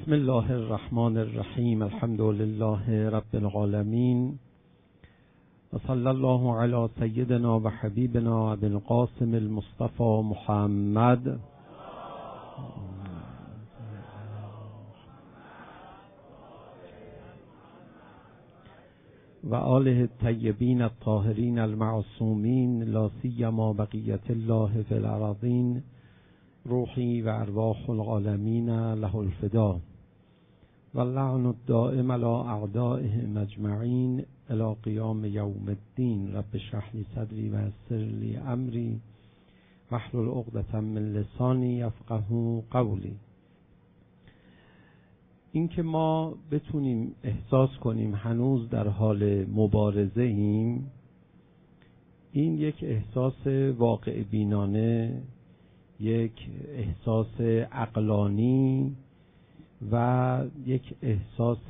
بسم الله الرحمن الرحیم. الحمد لله رب العالمین و صلی الله علی سیدنا و حبیبنا ابی القاسم المصطفى محمد و آله الطیبین الطاهرین المعصومین لا سیما بقیة الله فی الارضین روحی و ارواح العالمین له الفدا و اللعن الدائم علی اعدائهم اجمعین الی قیام یوم الدین. رب اشرح لی صدری و یسر لی امری واحلل عقدة من لسانی یفقهوا قولی. اینکه ما بتونیم احساس کنیم هنوز در حال مبارزه ایم، این یک احساس واقع بینانه، یک احساس عقلانی و یک احساس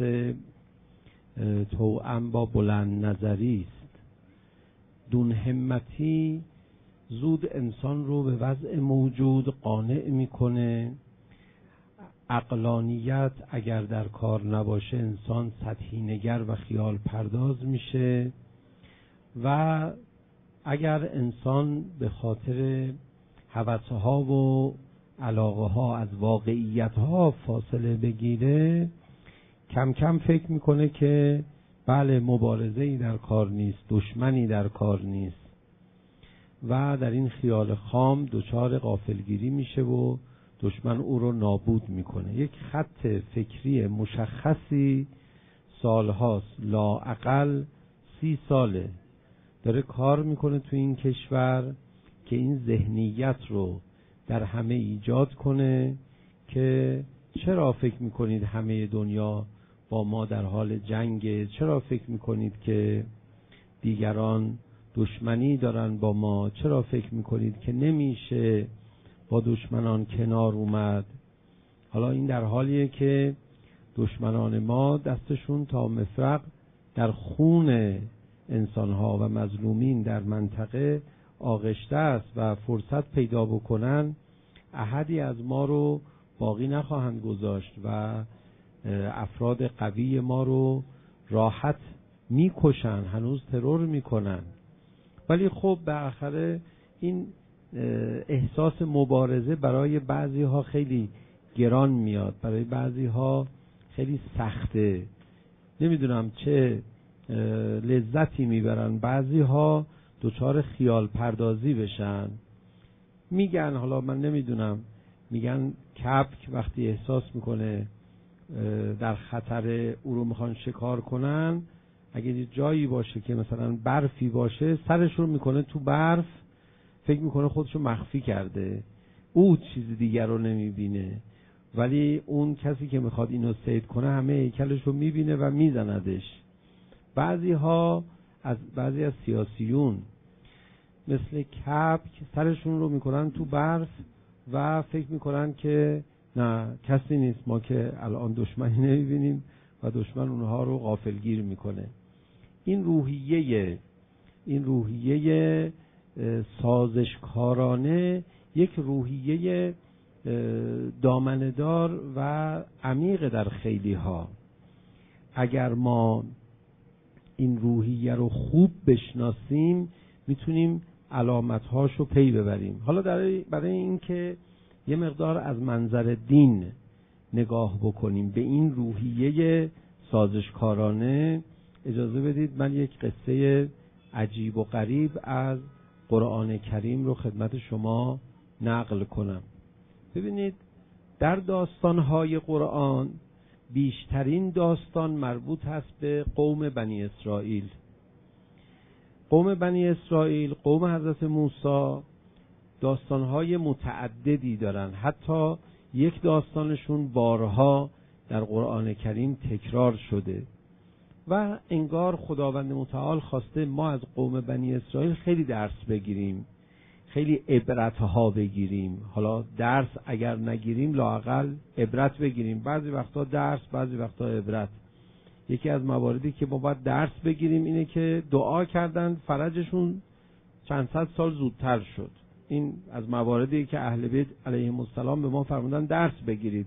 توأم با بلند نظری است. دون همتی زود انسان رو به وضع موجود قانع میکنه. عقلانیت اگر در کار نباشه انسان سطحی نگر و خیال پرداز میشه و اگر انسان به خاطر هوس‌ها و علاقه‌ها از واقعیت‌ها فاصله بگیره، کم کم فکر میکنه که بله مبارزه‌ای در کار نیست، دشمنی در کار نیست و در این خیال خام دچار غافلگیری میشه و دشمن او رو نابود میکنه. یک خط فکری مشخصی سالهاست، لااقل 30 ساله داره کار میکنه تو این کشور که این ذهنیت رو در همه ایجاد کنه که چرا فکر میکنید همه دنیا با ما در حال جنگه؟ چرا فکر میکنید که دیگران دشمنی دارن با ما؟ چرا فکر میکنید که نمیشه با دشمنان کنار اومد؟ حالا این در حالیه که دشمنان ما دستشون تا مفرق در خون انسانها و مظلومین در منطقه آغشته است و فرصت پیدا بکنن احدی از ما رو باقی نخواهند گذاشت و افراد قوی ما رو راحت میکشن، هنوز ترور میکنن. ولی خب بالاخره این احساس مبارزه برای بعضی ها خیلی گران میاد، برای بعضی ها خیلی سخته، نمیدونم چه لذتی میبرن. بعضی ها دچار خیال پردازی بشن، میگن، حالا من نمیدونم، میگن کبک وقتی احساس میکنه در خطر او رو میخوان شکار کنن، اگه جایی باشه که مثلا برفی باشه سرش رو میکنه تو برف، فکر میکنه خودشو مخفی کرده، او چیز دیگر رو نمیبینه، ولی اون کسی که میخواد اینو صید کنه همه هیکلش رو میبینه و میزندش. بعضی از سیاسیون مثل کبک سرشون رو میکنن تو برف و فکر میکنن که نه کسی نیست، ما که الان دشمنی نمیبینیم و دشمن اونها رو غافلگیر میکنه. این روحیه سازشکارانه یک روحیه دامنه‌دار و عمیق در خیلی ها. اگر ما این روحیه رو خوب بشناسیم میتونیم علامت‌هاش رو پی ببریم. حالا برای این که یه مقدار از منظر دین نگاه بکنیم به این روحیه سازشکارانه، اجازه بدید من یک قصه عجیب و غریب از قرآن کریم رو خدمت شما نقل کنم. ببینید در داستان‌های قرآن بیشترین داستان مربوط هست به قوم بنی اسرائیل. قوم بنی اسرائیل، قوم حضرت موسی، داستان‌های متعددی دارن، حتی یک داستانشون بارها در قرآن کریم تکرار شده و انگار خداوند متعال خواسته ما از قوم بنی اسرائیل خیلی درس بگیریم، خیلی عبرتها بگیریم. حالا درس اگر نگیریم لااقل عبرت بگیریم، بعضی وقتا درس، بعضی وقتا عبرت. یکی از مواردی که ما باید درس بگیریم اینه که دعا کردن فرجشون چند صد سال زودتر شد. این از مواردی که اهل بیت علیهم السلام به ما فرمودن درس بگیرید.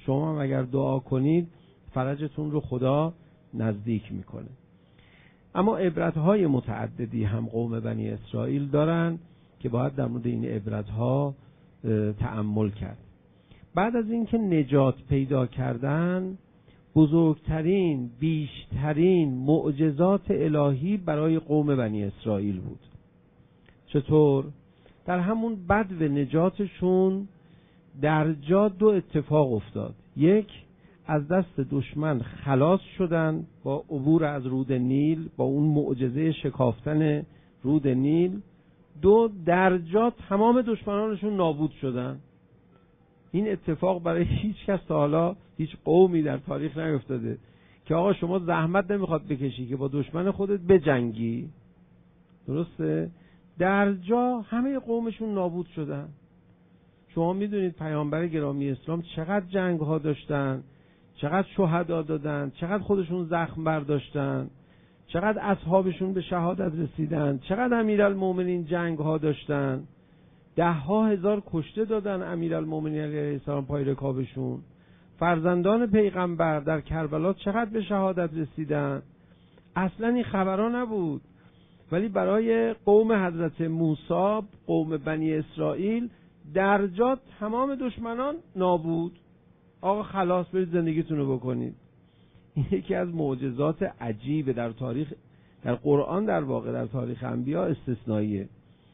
شما هم اگر دعا کنید فرجتون رو خدا نزدیک میکنه. اما عبرت‌های متعددی هم قوم بنی اسرائیل دارن که باید در مورد این عبرت‌ها تأمل کرد. بعد از اینکه نجات پیدا کردن، بزرگترین، بیشترین معجزات الهی برای قوم بنی اسرائیل بود. چطور؟ در همون بدو نجاتشون در جا 2 اتفاق افتاد. یک، از دست دشمن خلاص شدن با عبور از رود نیل، با اون معجزه شکافتن رود نیل. 2، در جا تمام دشمنانشون نابود شدن. این اتفاق برای هیچ کس تا حالا هیچ قومی در تاریخ نیفتاده که آقا شما زحمت نمیخواد بکشی که با دشمن خودت بجنگی. درسته؟ در جا همه قومشون نابود شدن. شما میدونید پیامبر گرامی اسلام چقدر جنگ ها داشتن، چقدر شهدا دادن، چقدر خودشون زخم برداشتن، چقدر اصحابشون به شهادت رسیدن، چقدر امیرالمومنین جنگ ها داشتن. 10,000 کشته دادن امیرالمومنین علیه السلام پای رکابشون. فرزندان پیغمبر در کربلا چقدر به شهادت رسیدن. اصلا این خبرها نبود، ولی برای قوم حضرت موسی، قوم بنی اسرائیل، در جا تمام دشمنان نابود. آقا خلاص برید زندگیتون رو بکنید. این یکی از معجزات عجیب در تاریخ، در قرآن، در واقع در تاریخ انبیا استثنائیه.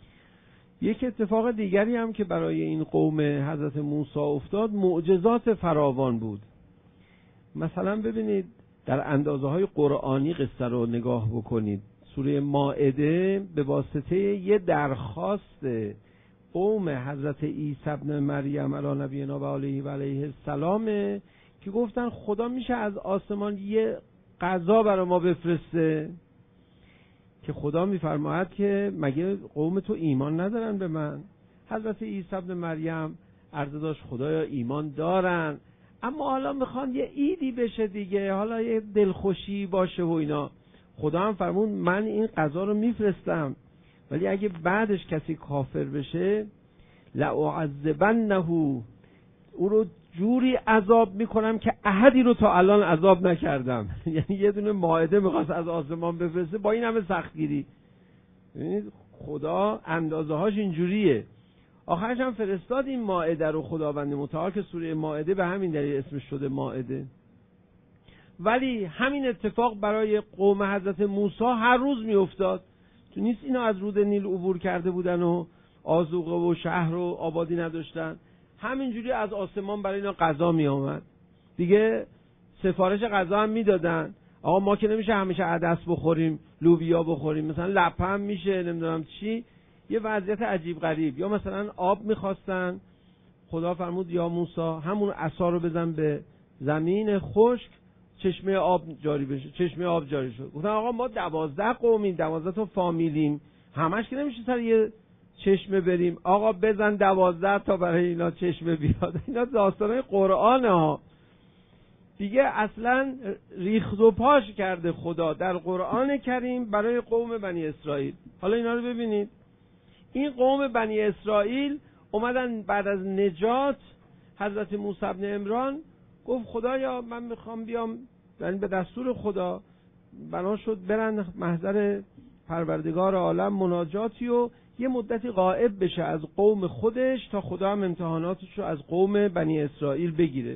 یک اتفاق دیگری هم که برای این قوم حضرت موسی افتاد، معجزات فراوان بود. مثلا ببینید در اندازه‌های قرآنی قصه رو نگاه بکنید. سوره مائده به واسطه یه درخواست قوم حضرت عیسی ابن مریم علی نبینا و علیه السلام که گفتن خدا میشه از آسمان یه غذا برای ما بفرسته، که خدا میفرماید که مگه قوم تو ایمان ندارن به من؟ حضرت عیسی ابن مریم عرض داشت خدایا ایمان دارن، اما حالا میخوان یه عیدی بشه دیگه، حالا یه دلخوشی باشه و اینا. خدا هم فرمود من این غذا رو میفرستم، ولی اگه بعدش کسی کافر بشه لأعذبنه، او رو جوری عذاب میکنم که احدی رو تا الان عذاب نکردم. یعنی یه دونه مائده میخواست از آسمان بفرسته با این همه سختگیری. ببینید خدا اندازه هاش اینجوریه. آخرش هم فرستاد این مائده رو خداوند متعال که سوره مائده به همین دلیل اسمش شده مائده. ولی همین اتفاق برای قوم حضرت موسی هر روز میافتاد. تو نیست اینا از رود نیل عبور کرده بودن و آذوقه و شهر و آبادی نداشتن، همینجوری از آسمان برای اینا غذا می آمد دیگه. سفارش غذا هم میدادن، آقا ما که نمیشه همیشه عدس بخوریم، لوبیا بخوریم، مثلا لپه هم میشه، نمیدونم چی، یه وضعیت عجیب غریب. یا مثلا آب میخواستن، خدا فرمود یا موسی همون عصا رو بزن به زمین خشک، چشمه آب جاری بشه. چشمه آب جاری شد. گفتن آقا ما 12 قومیم، 12 تا فامیلیم، همش که نمیشه سر یه چشمه بریم. آقا بزن 12 تا برای اینا چشمه بیاد. اینا داستانای قرآنه ها دیگه. اصلا ریخت و پاش کرده خدا در قرآن کریم برای قوم بنی اسرائیل. حالا اینا رو ببینید. این قوم بنی اسرائیل اومدن بعد از نجات حضرت موسی ابن عمران، گفت خدایا من میخوام بیام، یعنی به دستور خدا بنا شد برن محضر پروردگار عالم مناجاتی و یه مدتی غائب بشه از قوم خودش تا خدا هم امتحاناتش رو از قوم بنی اسرائیل بگیره.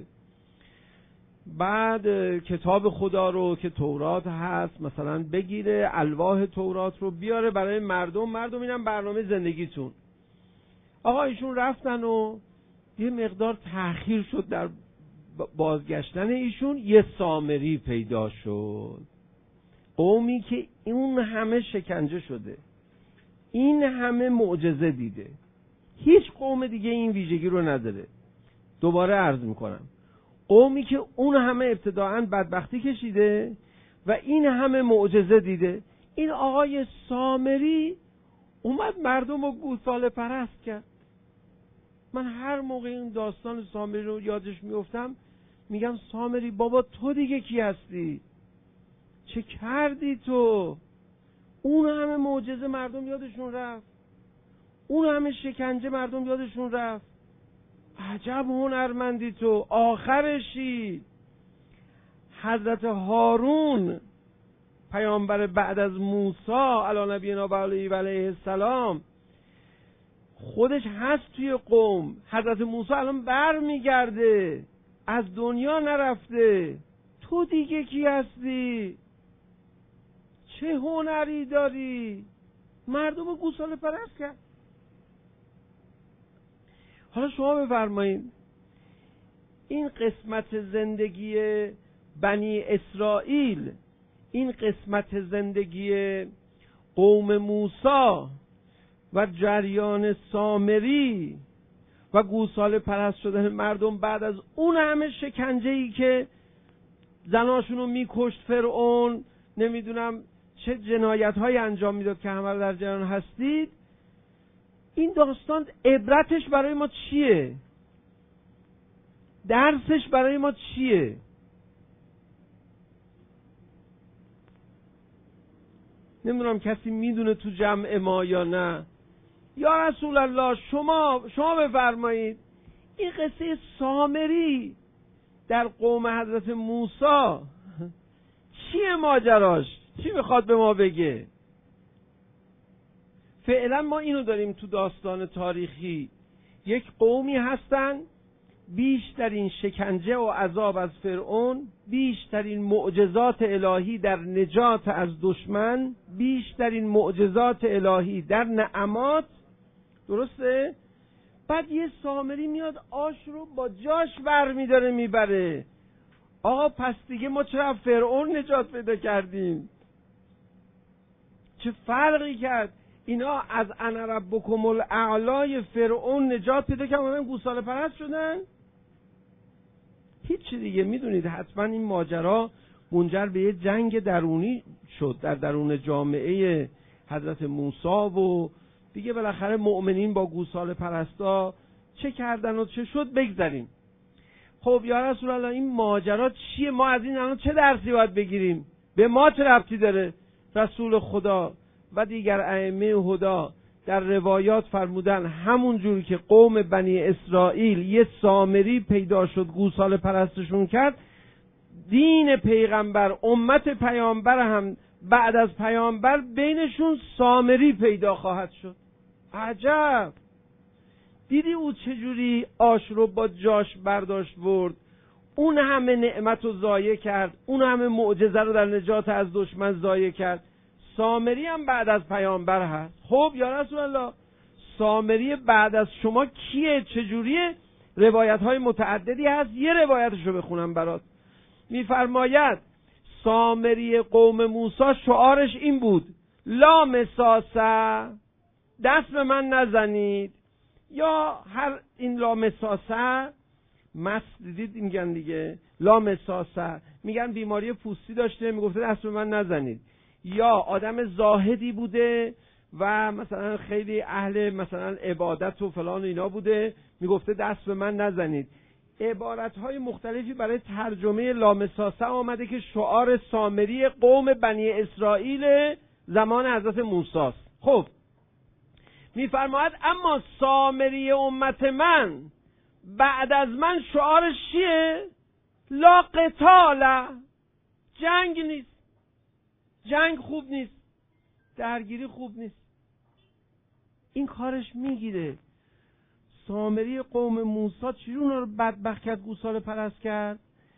بعد کتاب خدا رو که تورات هست مثلا بگیره، الواح تورات رو بیاره برای مردم اینم برنامه زندگیتون. آقا ایشون رفتن و یه مقدار تأخیر شد در بازگشتن ایشون. یه سامری پیدا شد، قومی که اون همه شکنجه شده، این همه معجزه دیده، هیچ قوم دیگه این ویژگی رو نداره. دوباره عرض میکنم، قومی که اون همه ابتداعاً بدبختی کشیده و این همه معجزه دیده. این آقای سامری اومد مردم رو گوساله پرست کرد. من هر موقع این داستان سامری رو یادش میافتم میگم سامری بابا تو دیگه کی هستی؟ چه کردی تو؟ اون همه معجزه مردم یادشون رفت، اون همه شکنجه مردم یادشون رفت، عجب هنرمندی تو، آخرشی. حضرت هارون پیامبر بعد از موسی علی نبینا و علیه السلام خودش هست توی قوم. حضرت موسی الان بر میگرده، از دنیا نرفته. تو دیگه کی هستی؟ چه هنری داری؟ مردم گوساله پرست کرد. حالا شما بفرمایید این قسمت زندگی بنی اسرائیل، این قسمت زندگی قوم موسی و جریان سامری و گوساله پرست شدن مردم بعد از اون همه شکنجه‌ای که زناشونو میکشت فرعون، نمیدونم چه جنایت‌هایی انجام میداد که همه در جریان هستید، این داستان عبرتش برای ما چیه؟ درسش برای ما چیه؟ نمیدونم کسی میدونه تو جمع ما یا نه. یا رسول الله شما بفرمایید این قصه سامری در قوم حضرت موسی چیه ماجراش؟ چی میخواد به ما بگه؟ فعلا ما اینو داریم تو داستان تاریخی، یک قومی هستن بیشترین شکنجه و عذاب از فرعون، بیشترین معجزات الهی در نجات از دشمن، بیشترین معجزات الهی در نعمات، درسته؟ بعد یه سامری میاد آش رو با جاش برمیداره میبره. آقا پس دیگه ما چرا فرعون نجات پیدا کردیم؟ چه فرقی کرد؟ اینا از انا ربکم الاعلی فرعون نجات پیدا کردن، گوساله پرست شدن. هیچ دیگه میدونید حتما این ماجرا منجر به یه جنگ درونی شد در درون جامعه حضرت موسی و دیگه بالاخره مؤمنین با گوساله پرستا چه کردن و چه شد بگذاریم. خب یا رسول الله این ماجرا چیه؟ ما از این الان چه درسی باید بگیریم؟ به ما چه ربطی داره؟ رسول خدا و دیگر ائمه هدا در روایات فرمودن همون جوری که قوم بنی اسرائیل یه سامری پیدا شد گوساله پرستشون کرد، دین پیغمبر، امت پیامبر هم بعد از پیامبر بینشون سامری پیدا خواهد شد. عجب! دیدی او چجوری آش رو با جاش برداشت برد، اون همه نعمت رو ضایع کرد، اون همه معجزه رو در نجات از دشمن ضایع کرد. سامری هم بعد از پیامبر هست. خب یا رسول الله سامری بعد از شما کیه؟ چجوریه؟ روایت های متعددی هست، یه روایتش رو بخونم برات. میفرماید سامری قوم موسی شعارش این بود: لا مساسه، دست به من نزنید. یا هر این لا مساسه مس دیدید میگن دیگه، لا مساسه میگن بیماری پوستی داشته میگفته دست به من نزنید. یا آدم زاهدی بوده و مثلا خیلی اهل مثلا عبادت و فلان اینا بوده میگفته دست به من نزنید. عبارت‌های مختلفی برای ترجمه لامساسه آمده که شعار سامری قوم بنی اسرائیل زمان حضرت موسی است. خب میفرماید اما سامری امت من بعد از من شعارش چیه؟ لا قتال، جنگ نیست، جنگ خوب نیست، درگیری خوب نیست. این کارش میگیره. سامری قوم موسی چجوری اونا رو بدبخت کرد، گوساله پرست کرد؟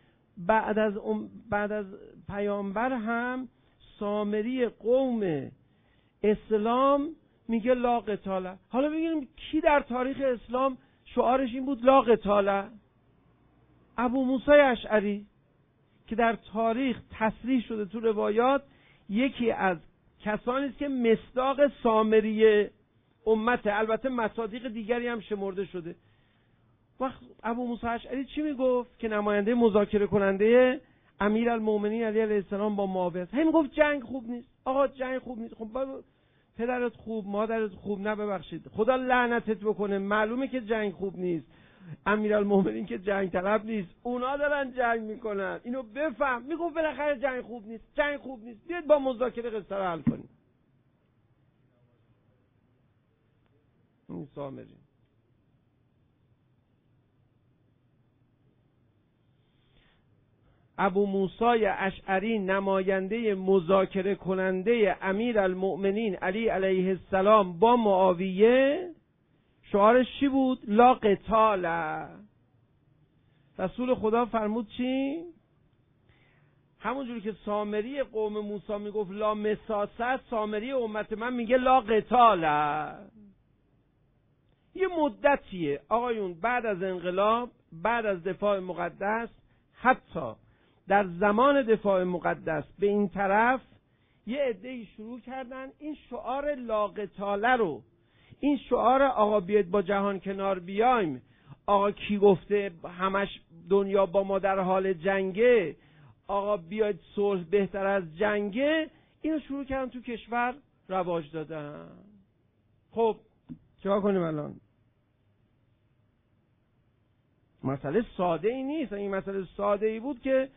بعد از پیامبر هم سامری قوم اسلام میگه لا قتال. حالا ببینیم کی در تاریخ اسلام شعارش این بود لا قتال؟ ابو موسی اشعری که در تاریخ تصریح شده تو روایات یکی از کسانی است که مصداق سامری امته. البته مصادیق دیگری هم شمرده شده. وقت ابو موسی اشعری چی میگفت که نماینده مذاکره کننده امیرالمومنین علی علیه السلام با معاویه، هم گفت جنگ خوب نیست. آقا جنگ خوب نیست. خب پدرت خوب، مادرت خوب، نه ببخشید خدا لعنتت بکنه، معلومه که جنگ خوب نیست. امیرالمومنین که جنگ طلب نیست، اونا دارن جنگ میکنن، اینو بفهم. میگفت بالاخره جنگ خوب نیست، جنگ خوب نیست، بیاید با مذاکره قصه رو حل کنیم. این سامری ابو موسی اشعری نماینده مذاکره کننده امیرالمؤمنین علی علیه السلام با معاویه شعارش چی بود؟ لا قتال. رسول خدا فرمود چی؟ همونجوری که سامری قوم موسی میگفت لا مساست، سامری امت من میگه لا قتال. یه مدتیه آقایون بعد از انقلاب، بعد از دفاع مقدس، حتی در زمان دفاع مقدس به این طرف یه عده‌ای شروع کردن این شعار لا قتال رو، این شعار آقا بیاید با جهان کنار بیایم، آقا کی گفته همش دنیا با ما در حال جنگه، آقا بیاید صلح بهتر از جنگه، اینو شروع کردن تو کشور رواج دادن. خب چیکار کنیم الان؟ مسئله ساده ای نیست. این مسئله ساده ای بود که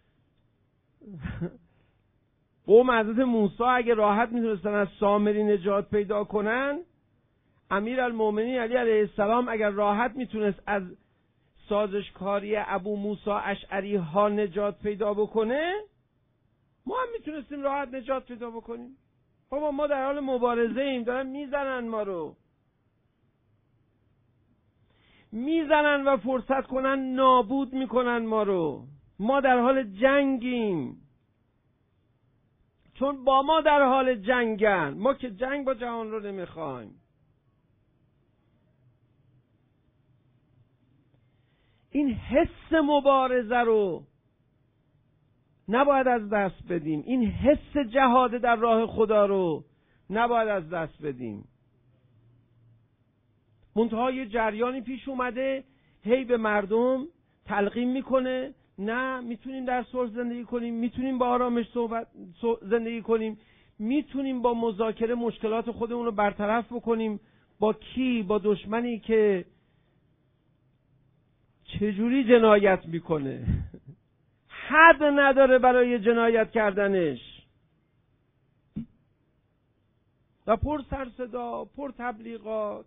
قوم حضرت موسی اگه راحت میتونستن از سامری نجات پیدا کنن، امیرالمؤمنین علی علیه السلام اگر راحت میتونست از سازشکاری ابو موسی اشعری ها نجات پیدا بکنه، ما هم میتونستیم راحت نجات پیدا بکنیم. بابا ما در حال مبارزه ایم، دارن میزنن ما رو، میزنن و فرصت کنن نابود میکنن ما رو، ما در حال جنگیم، چون با ما در حال جنگن، ما که جنگ با جهان رو نمیخوایم. این حس مبارزه رو نباید از دست بدیم، این حس جهاد در راه خدا رو نباید از دست بدیم. منتها یه جریانی پیش اومده هی به مردم تلقین میکنه نه میتونیم در صلح زندگی کنیم، میتونیم با آرامش زندگی کنیم، میتونیم با مذاکره مشکلات خودمون رو برطرف بکنیم. با کی؟ با دشمنی که چجوری جنایت میکنه، حد نداره برای جنایت کردنش و پر سر صدا، پر تبلیغات.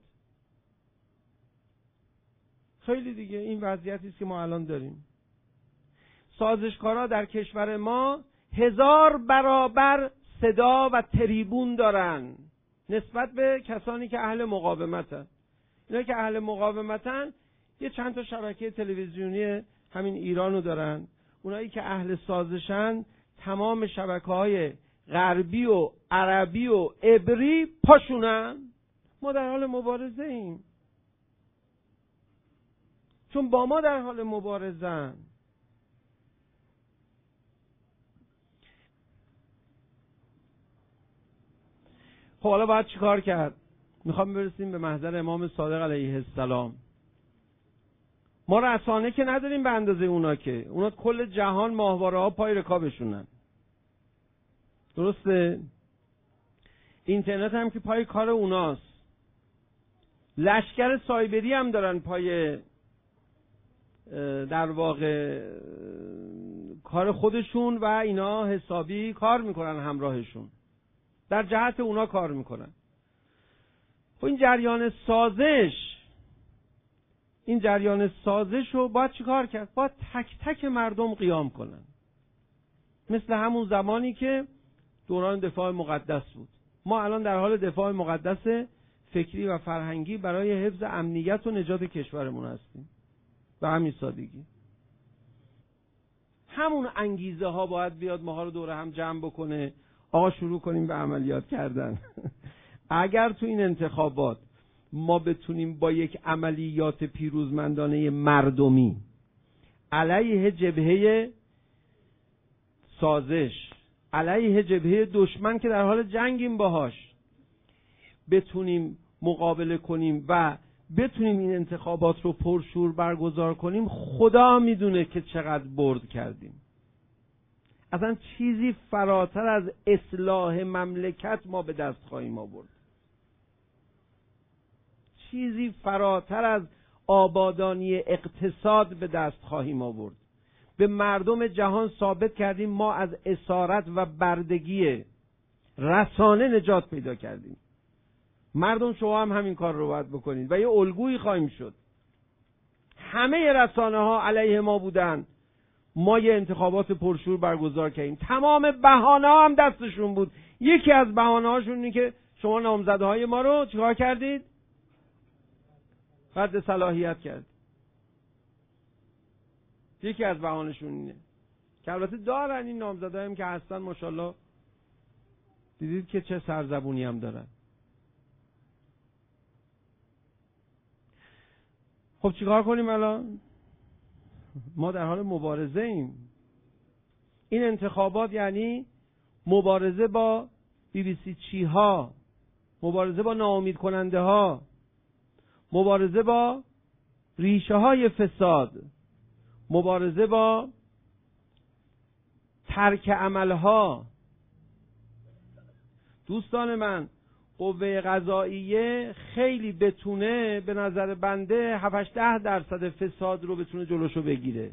خیلی دیگه این وضعیتی است که ما الان داریم. سازشکارا در کشور ما 1000 برابر صدا و تریبون دارن نسبت به کسانی که اهل مقاومتن. اینا که اهل مقاومتن یه چند تا شبکه تلویزیونی همین ایرانو دارن. اونایی که اهل سازشن تمام شبکه‌های غربی و عربی و عبری پاشونن. ما در حال مبارزه ایم، چون با ما در حال مبارزن. خب حالا باید چیکار کرد؟ میخوام برسیم به محضر امام صادق علیه السلام. ما رسانه که نداریم به اندازه اونا، که اونا کل جهان ماهواره ها پای رکابشونن، درسته؟ اینترنت هم که پای کار اوناست، لشکر سایبری هم دارن پای در واقع کار خودشون و اینا حسابی کار میکنن، همراهشون در جهت اونا کار میکنن. خب این جریان سازش رو باید چیکار کرد؟ باید تک تک مردم قیام کنن، مثل همون زمانی که دوران دفاع مقدس بود. ما الان در حال دفاع مقدس فکری و فرهنگی برای حفظ امنیت و نجات کشورمون هستیم. به همین سادگی همون انگیزه ها باید بیاد ماها رو دور هم جمع بکنه. آقا شروع کنیم به عملیات کردن. اگر تو این انتخابات ما بتونیم با یک عملیات پیروزمندانه مردمی علیه جبهه سازش، علیه جبهه دشمن که در حال جنگیم باهاش، بتونیم مقابله کنیم و بتونیم این انتخابات رو پرشور برگزار کنیم، خدا میدونه که چقدر برد کردیم. اصلا چیزی فراتر از اصلاح مملکت ما به دست خواهیم آورد، چیزی فراتر از آبادانی اقتصاد به دست خواهیم آورد. به مردم جهان ثابت کردیم ما از اسارت و بردگی رسانه نجات پیدا کردیم. مردم شما هم همین کار رو باید بکنید و یه الگویی خواهیم شد. همه رسانه ها علیه ما بودن، ما یه انتخابات پرشور برگزار کردیم. تمام بهانه‌ها هم دستشون بود. یکی از بهانه‌هاشون اینه که شما نامزدهای ما رو چیکار کردید؟ رد صلاحیت کرد. یکی از بهانه‌شون اینه که البته دارن این نامزدها هم که هستن ماشاءالله، دیدید که چه سرزبونی هم دارن. خب چیکار کنیم الان؟ ما در حال مبارزه ایم. این انتخابات یعنی مبارزه با BBC چی ها، مبارزه با ناامید کننده ها، مبارزه با ریشه های فساد، مبارزه با ترک عملها. دوستان من، قوه قضاییه خیلی بتونه به نظر بنده 7-10% فساد رو بتونه جلوشو بگیره.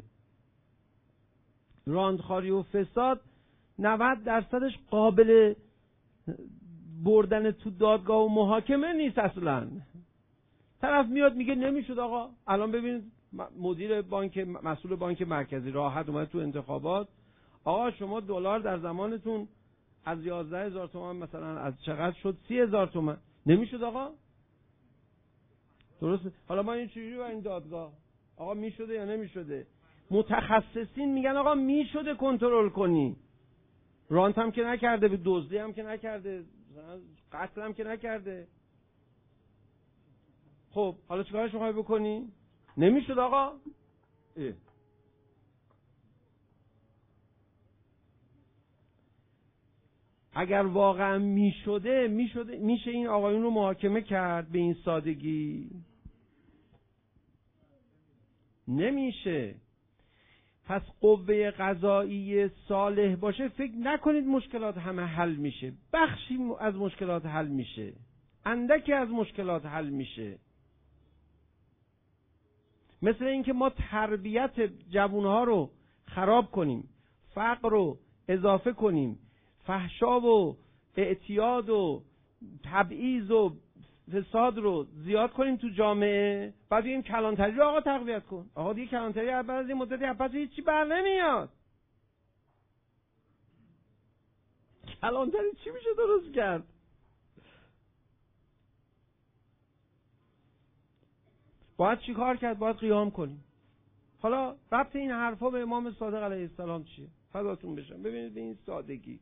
راندخاری و فساد 90%ش قابل بردن تو دادگاه و محاکمه نیست اصلا. طرف میاد میگه نمیشد آقا. الان ببینید مدیر بانک، مسئول بانک مرکزی راحت اومد تو انتخابات، آقا شما دلار در زمانتون از 11,000 تومان مثلا از چقدر شد 30,000 تومان. نمیشد آقا. درسته. حالا ما این چجوری با این دادگاه آقا میشده یا نمیشده؟ متخصصین میگن آقا میشده کنترل کنی. رانت هم که نکرده، به دزدی هم که نکرده، قتل هم که نکرده. خب حالا چیکارش میخوای بکنی؟ نمیشد آقا. اگر واقعا میشه این آقایون رو محاکمه کرد به این سادگی؟ نمیشه. پس قوه قضایی صالح باشه، فکر نکنید مشکلات همه حل میشه. بخشی از مشکلات حل میشه، اندکی از مشکلات حل میشه. مثل اینکه ما تربیت جوانها رو خراب کنیم، فقر رو اضافه کنیم، فحشا و اعتیاد و تبعیض و فساد رو زیاد کنیم تو جامعه، بعد این کلانتری رو آقا تقویت کن. آقا دیگه کلانتری بعد از این مدتی پس هیچی بر نمیاد. کلانتری چی میشه درست کرد؟ باید چی کار کرد؟ باید قیام کنیم. حالا ربط این حرفا به امام صادق علیه السلام چیه؟ فداتون بشم. ببینید به این سادگی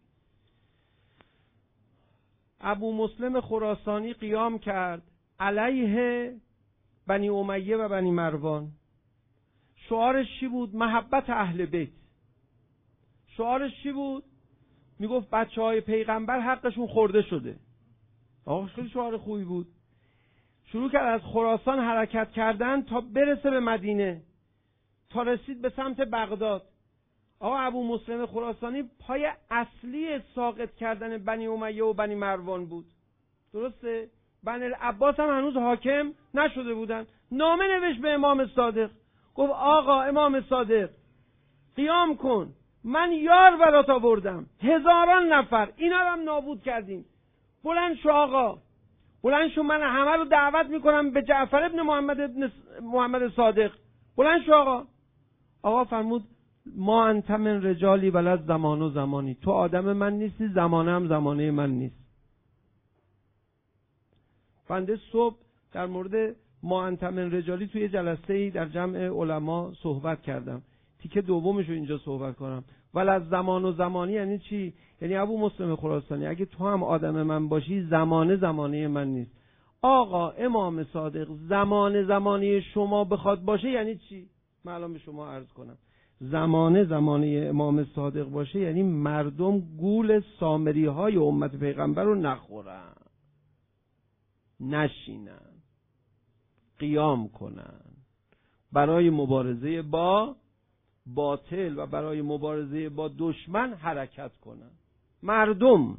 ابو مسلم خراسانی قیام کرد علیه بنی امیه و بنی مروان. شعارش چی بود؟ محبت اهل بیت. شعارش چی بود؟ میگفت بچه‌های پیغمبر حقشون خورده شده. آقا خیلی شعار خوبی بود. شروع کرد از خراسان حرکت کردن تا برسه به مدینه، تا رسید به سمت بغداد. آقا ابو مسلم خراسانی پای اصلی ساقط کردن بنی امیه و بنی مروان بود. درسته؟ بنی العباس هم هنوز حاکم نشده بودن. نامه نوشت به امام صادق، گفت آقا امام صادق قیام کن، من یار برات آوردم، 1000 نفر، اینا رو هم نابود کردیم. بلند شو آقا، بلند شو، من همه رو دعوت میکنم به جعفر ابن محمد صادق. بلند شو آقا. آقا فرمود ما انت من رجالی ولد زمان و زمانی. تو آدم من نیستی، زمانه هم زمانه من نیست. بنده صبح در مورد ما انت من رجالی توی جلسه‌ای در جمع علما صحبت کردم. تیکه دومش رو اینجا صحبت کنم. ولد زمان و زمانی یعنی چی؟ یعنی ابو مسلم خراسانی اگه تو هم آدم من باشی، زمانه زمانه من نیست. آقا امام صادق زمانه زمانه شما بخواد باشه یعنی چی؟ من الان به شما عرض کنم. زمانه زمانه امام صادق باشه یعنی مردم گول سامری های امت پیغمبر رو نخورن، نشینن، قیام کنن، برای مبارزه با باطل و برای مبارزه با دشمن حرکت کنن. مردم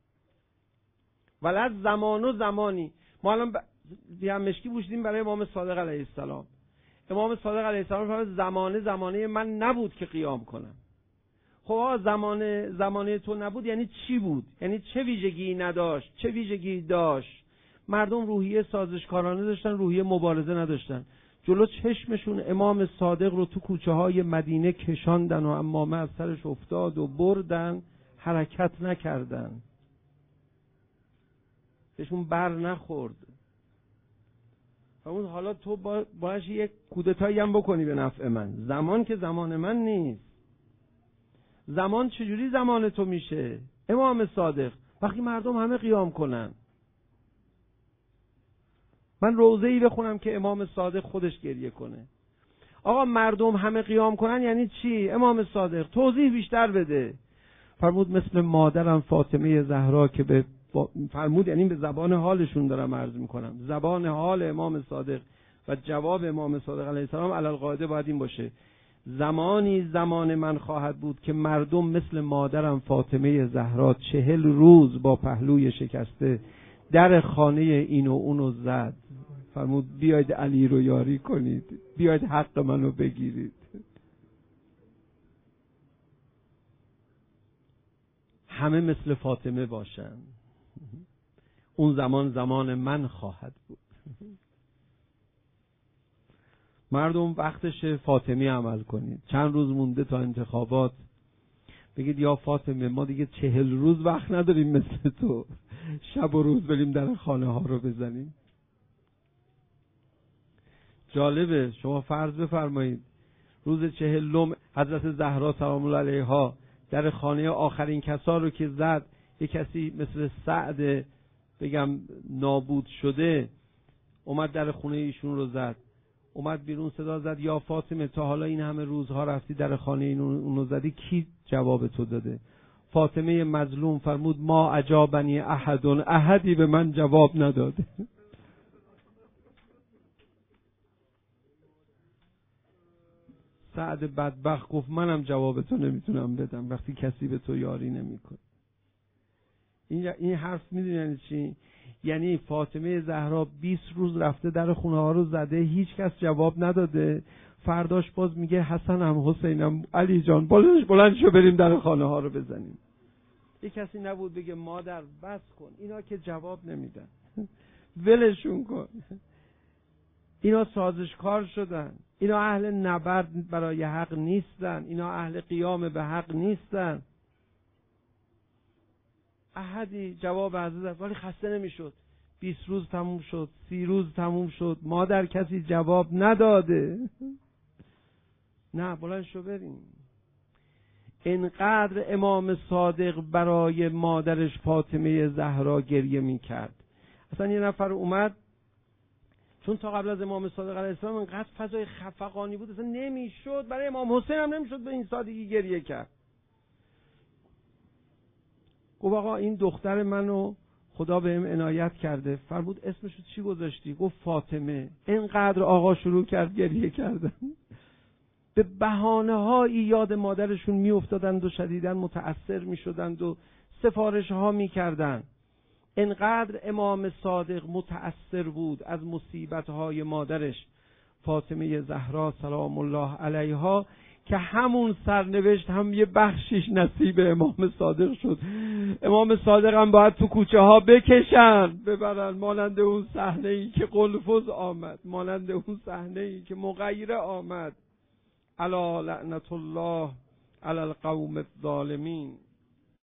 ولد زمان و زمانی. ما الان مشکی پوشیدیم برای امام صادق علیه السلام. امام صادق علیه السلام فرمود زمانه من نبود که قیام کنم. خب آقا زمانه تو نبود یعنی چی بود؟ یعنی چه ویژگی نداشت؟ چه ویژگی داشت؟ مردم روحیه سازشکارانه داشتن، روحیه مبارزه نداشتن. جلو چشمشون امام صادق رو تو کوچه های مدینه کشاندن و عمامه از سرش افتاد و بردن، حرکت نکردن، بهشون بر نخورد. همون حالا تو باید یک کودتایی هم بکنی به نفع من. زمان که زمان من نیست. زمان چجوری زمان تو میشه؟ امام صادق وقتی مردم همه قیام کنن، من روضه‌ای بخونم که امام صادق خودش گریه کنه. آقا مردم همه قیام کنن یعنی چی؟ امام صادق توضیح بیشتر بده. فرمود مثل مادرم فاطمه زهرا که به فرمود، یعنی به زبان حالشون دارم عرض میکنم، زبان حال امام صادق و جواب امام صادق علیه السلام علی القاعده باید این باشه: زمانی زمان من خواهد بود که مردم مثل مادرم فاطمه زهرا 40 روز با پهلوی شکسته در خانه این و اونو زد. فرمود بیاید علی رو یاری کنید، بیاید حق منو بگیرید. همه مثل فاطمه باشن. اون زمان زمان من خواهد بود. مردم وقتش فاطمی عمل کنید. چند روز مونده تا انتخابات، بگید یا فاطمه ما دیگه 40 روز وقت نداریم مثل تو شب و روز بریم در خانه ها رو بزنیم. جالبه، شما فرض بفرمایید روز 40 حضرت زهرا سلام الله علیها در خانه آخرین کسا رو که زد، یک کسی مثل سعد بگم نابود شده اومد در خونه ایشون رو زد، اومد بیرون صدا زد یا فاطمه تا حالا این همه روزها رفتی در خانه این اونو زدی، کی جواب تو داده؟ فاطمه مظلوم فرمود ما اجابنی احد، احدی به من جواب نداده. سعد بدبخت گفت منم جواب تو نمیتونم بدم وقتی کسی به تو یاری نمیکنه. این حرف میدونی یعنی چی؟ یعنی فاطمه زهرا 20 روز رفته در خونه ها رو زده، هیچ کس جواب نداده. فرداش باز میگه حسنم حسینم علی جان بلند شو بریم در خانه ها رو بزنیم. یک کسی نبود بگه مادر بس کن، اینا که جواب نمیدن ولشون کن. اینا سازشکار شدن، اینا اهل نبرد برای حق نیستن، اینا اهل قیام به حق نیستن. احدی جواب حضرت ولی خسته نمیشد. 20 روز تموم شد، 30 روز تموم شد، مادر کسی جواب نداده. نه بلند شو بریم. اینقدر امام صادق برای مادرش فاطمه زهرا گریه میکرد. اصلا یه نفر اومد، چون تا قبل از امام صادق علیه السلام اینقدر فضای خفقانی بود اصلا نمیشد، برای امام حسین هم نمیشد به این سادگی گریه کرد. گفت آقا این دختر منو خدا بهم عنایت کرده. فرمود اسمشو چی گذاشتی؟ گفت فاطمه. اینقدر آقا شروع کرد گریه کردن. به بهانه‌هایی یاد مادرشون میافتادند و شدیداً متأثر میشدند و سفارش‌ها میکردند. اینقدر امام صادق متأثر بود از مصیبت‌های مادرش فاطمه زهرا سلام الله علیها که همون سرنوشت هم یه بخشیش نصیب امام صادق شد. امام صادق هم باید تو کوچه ها بکشن ببرن، مانند اون صحنه‌ای که قلفز آمد، مانند اون صحنه‌ای که مغیره آمد. الا لعنت الله علی القوم الظالمین.